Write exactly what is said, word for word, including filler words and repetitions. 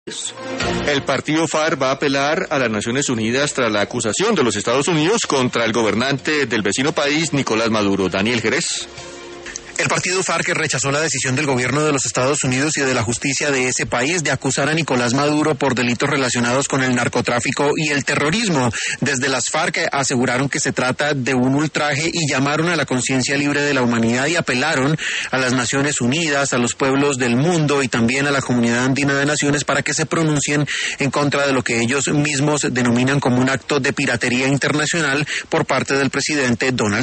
El partido FARC va a apelar a las Naciones Unidas tras la acusación de los Estados Unidos contra el gobernante del vecino país, Nicolás Maduro. Daniel Jerez. El partido FARC rechazó la decisión del gobierno de los Estados Unidos y de la justicia de ese país de acusar a Nicolás Maduro por delitos relacionados con el narcotráfico y el terrorismo. Desde las FARC aseguraron que se trata de un ultraje y llamaron a la conciencia libre de la humanidad y apelaron a las Naciones Unidas, a los pueblos del mundo y también a la Comunidad Andina de Naciones para que se pronuncien en contra de lo que ellos mismos denominan como un acto de piratería internacional por parte del presidente Donald Trump.